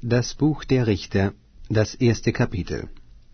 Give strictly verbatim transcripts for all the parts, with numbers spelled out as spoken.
Das Buch der Richter, das erste Kapitel.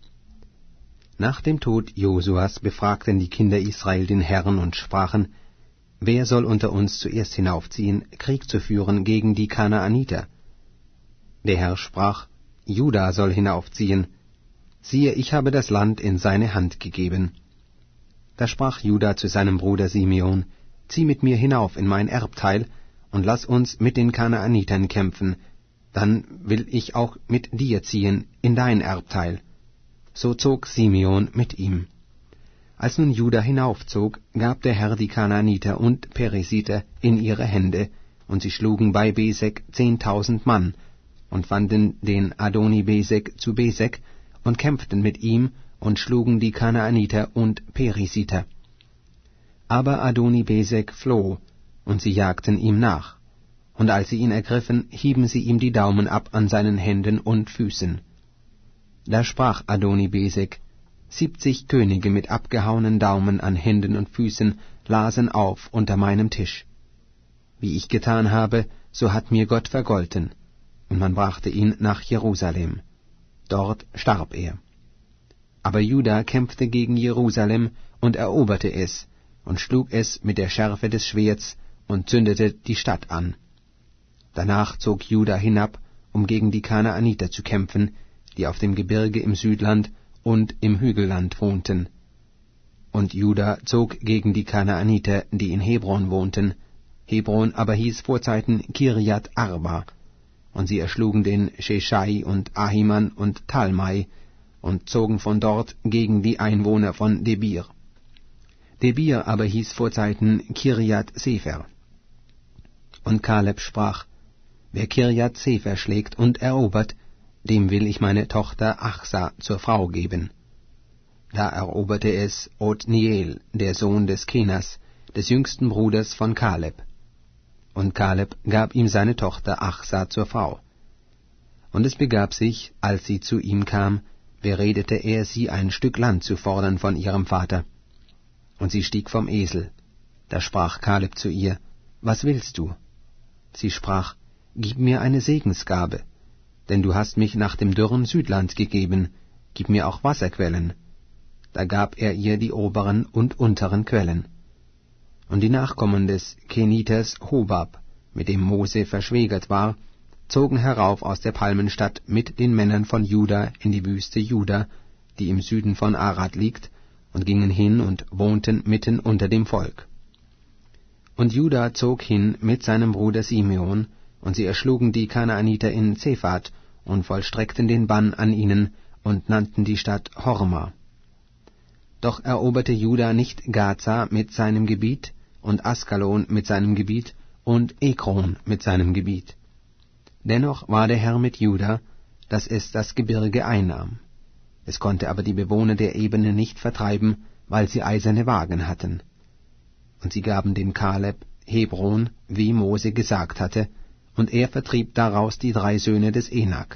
Nach dem Tod Josuas befragten die Kinder Israel den Herrn und sprachen: Wer soll unter uns zuerst hinaufziehen, Krieg zu führen gegen die Kanaaniter? Der Herr sprach: Juda soll hinaufziehen. Siehe, ich habe das Land in seine Hand gegeben. Da sprach Juda zu seinem Bruder Simeon: Zieh mit mir hinauf in mein Erbteil und lass uns mit den Kanaanitern kämpfen, dann will ich auch mit dir ziehen in dein Erbteil. So zog Simeon mit ihm. Als nun Juda hinaufzog, gab der Herr die Kanaaniter und Perisiter in ihre Hände, und sie schlugen bei Besek zehntausend Mann, und fanden den Adoni-Besek zu Besek, und kämpften mit ihm, und schlugen die Kanaaniter und Perisiter. Aber Adoni-Besek floh, und sie jagten ihm nach. Und als sie ihn ergriffen, hieben sie ihm die Daumen ab an seinen Händen und Füßen. Da sprach Adoni-Besek: Siebzig Könige mit abgehauenen Daumen an Händen und Füßen lasen auf unter meinem Tisch. Wie ich getan habe, so hat mir Gott vergolten. Und man brachte ihn nach Jerusalem. Dort starb er. Aber Juda kämpfte gegen Jerusalem und eroberte es, und schlug es mit der Schärfe des Schwerts und zündete die Stadt an. Danach zog Juda hinab, um gegen die Kanaaniter zu kämpfen, die auf dem Gebirge im Südland und im Hügelland wohnten. Und Juda zog gegen die Kanaaniter, die in Hebron wohnten. Hebron aber hieß vorzeiten Kirjat Arba. Und sie erschlugen den Sheschai und Ahiman und Talmai und zogen von dort gegen die Einwohner von Debir. Debir aber hieß vorzeiten Kirjat Sefer. Und Kaleb sprach: Wer Kirjat Sefer schlägt und erobert, dem will ich meine Tochter Achsa zur Frau geben. Da eroberte es Othniel, der Sohn des Kenas, des jüngsten Bruders von Kaleb. Und Kaleb gab ihm seine Tochter Achsa zur Frau. Und es begab sich, als sie zu ihm kam, beredete er sie, ein Stück Land zu fordern von ihrem Vater. Und sie stieg vom Esel. Da sprach Kaleb zu ihr: Was willst du? Sie sprach: Gib mir eine Segensgabe, denn du hast mich nach dem dürren Südland gegeben, gib mir auch Wasserquellen. Da gab er ihr die oberen und unteren Quellen. Und die Nachkommen des Keniters Hobab, mit dem Mose verschwägert war, zogen herauf aus der Palmenstadt mit den Männern von Juda in die Wüste Juda, die im Süden von Arad liegt, und gingen hin und wohnten mitten unter dem Volk. Und Juda zog hin mit seinem Bruder Simeon, und sie erschlugen die Kanaaniter in Zephat und vollstreckten den Bann an ihnen und nannten die Stadt Horma. Doch eroberte Juda nicht Gaza mit seinem Gebiet und Askalon mit seinem Gebiet und Ekron mit seinem Gebiet. Dennoch war der Herr mit Juda, dass es das Gebirge einnahm. Es konnte aber die Bewohner der Ebene nicht vertreiben, weil sie eiserne Wagen hatten. Und sie gaben dem Kaleb Hebron, wie Mose gesagt hatte, und er vertrieb daraus die drei Söhne des Enak.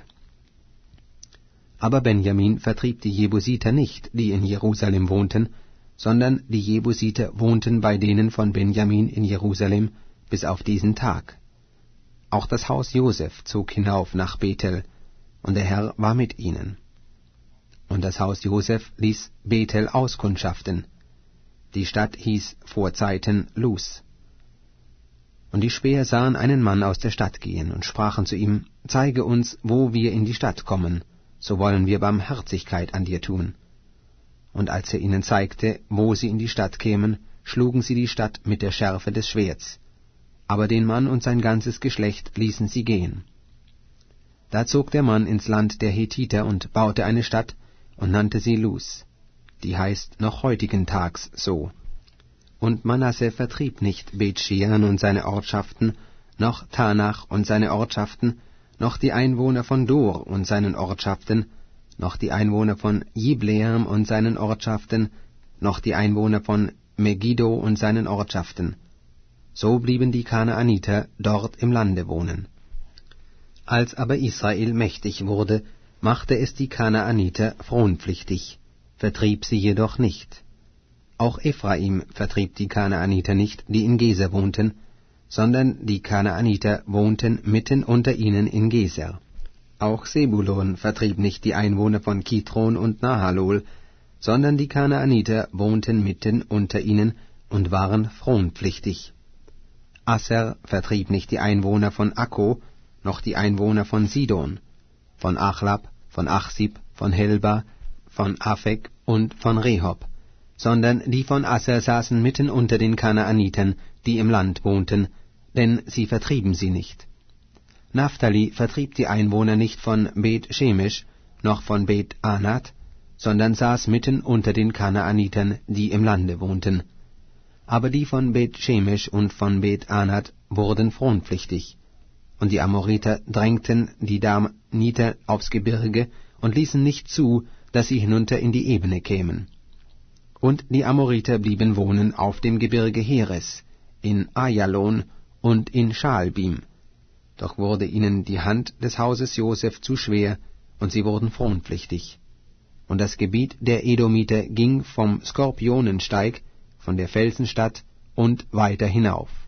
Aber Benjamin vertrieb die Jebusiter nicht, die in Jerusalem wohnten, sondern die Jebusiter wohnten bei denen von Benjamin in Jerusalem bis auf diesen Tag. Auch das Haus Joseph zog hinauf nach Bethel, und der Herr war mit ihnen. Und das Haus Joseph ließ Bethel auskundschaften. Die Stadt hieß vorzeiten Luz. Und die Späher sahen einen Mann aus der Stadt gehen und sprachen zu ihm: Zeige uns, wo wir in die Stadt kommen, so wollen wir Barmherzigkeit an dir tun. Und als er ihnen zeigte, wo sie in die Stadt kämen, schlugen sie die Stadt mit der Schärfe des Schwerts. Aber den Mann und sein ganzes Geschlecht ließen sie gehen. Da zog der Mann ins Land der Hethiter und baute eine Stadt und nannte sie Luz, die heißt noch heutigen Tags so. Und Manasse vertrieb nicht Bet-Shean und seine Ortschaften, noch Tanach und seine Ortschaften, noch die Einwohner von Dor und seinen Ortschaften, noch die Einwohner von Jibleam und seinen Ortschaften, noch die Einwohner von Megiddo und seinen Ortschaften. So blieben die Kanaaniter dort im Lande wohnen. Als aber Israel mächtig wurde, machte es die Kanaaniter fronpflichtig, vertrieb sie jedoch nicht. Auch Ephraim vertrieb die Kanaaniter nicht, die in Geser wohnten, sondern die Kanaaniter wohnten mitten unter ihnen in Geser. Auch Sebulon vertrieb nicht die Einwohner von Kitron und Nahalol, sondern die Kanaaniter wohnten mitten unter ihnen und waren fronpflichtig. Asser vertrieb nicht die Einwohner von Akko, noch die Einwohner von Sidon, von Achlab, von Achsib, von Helba, von Afek und von Rehob, sondern die von Asser saßen mitten unter den Kanaanitern, die im Land wohnten, denn sie vertrieben sie nicht. Naphtali vertrieb die Einwohner nicht von Bet Shemesh, noch von Bet Anat, sondern saß mitten unter den Kanaanitern, die im Lande wohnten. Aber die von Bet Shemesh und von Bet Anat wurden fronpflichtig, und die Amoriter drängten die Daniter aufs Gebirge und ließen nicht zu, dass sie hinunter in die Ebene kämen. Und die Amoriter blieben wohnen auf dem Gebirge Heres, in Ajalon und in Schaalbim. Doch wurde ihnen die Hand des Hauses Joseph zu schwer, und sie wurden fronpflichtig. Und das Gebiet der Edomiter ging vom Skorpionensteig, von der Felsenstadt und weiter hinauf.